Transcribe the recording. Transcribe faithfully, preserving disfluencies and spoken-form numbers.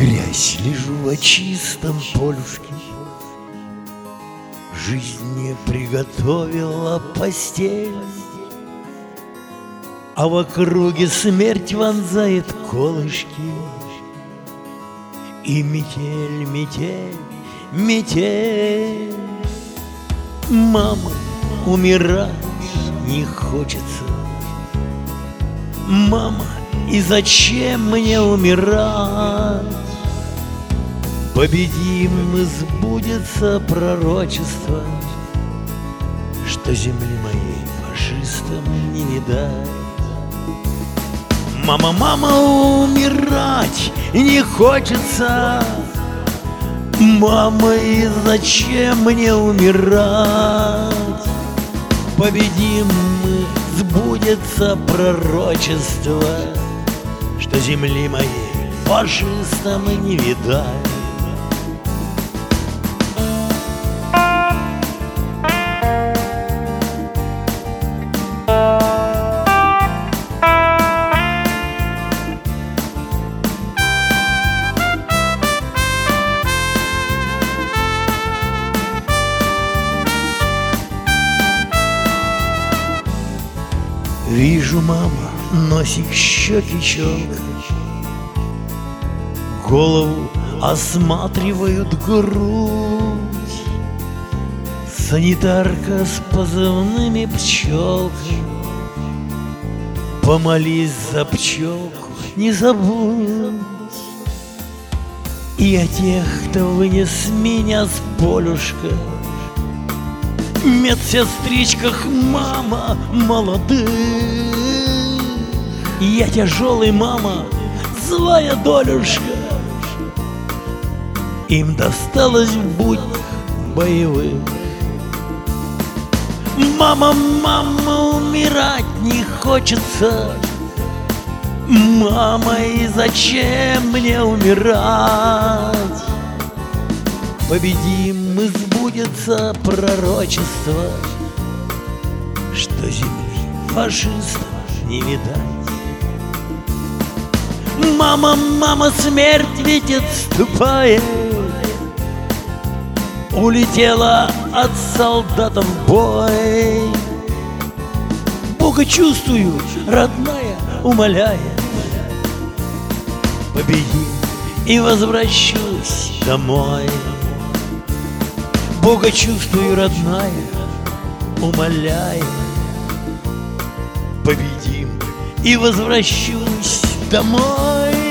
грязь лежу во чистом полюшке. Жизнь мне приготовила постель, а в округе смерть вонзает колышки. И метель, метель, метель. Мама, умирать не хочется. Мама, и зачем мне умирать? Победим, и сбудется пророчество, что земли моей фашистам не видать. Мама, мама, умирать не хочется. Мама, и зачем мне умирать? Победим мы, сбудется пророчество, что земли моей фашистам не видать. Вижу, мама, носик, щеки челка, голову осматривают грудь. Санитарка с позывными пчелкой. Помолись за пчелку, не забудь. И о тех, кто вынес меня с полюшка, медсестричках, мама, молодых. Я тяжелый, мама, злая долюшка. Им досталось в буднях боевых. Мама, мама, умирать не хочется. Мама, и зачем мне умирать? Победим, и сбудется пророчество, что земли фашистов не видать. Мама, мама, смерть ведь отступает. Улетела от солдата в бой. Бога чувствую, родная, умоляет. Победим, и возвращусь домой. Бога чувствую, родная, умоляет. Победим, и возвращусь домой.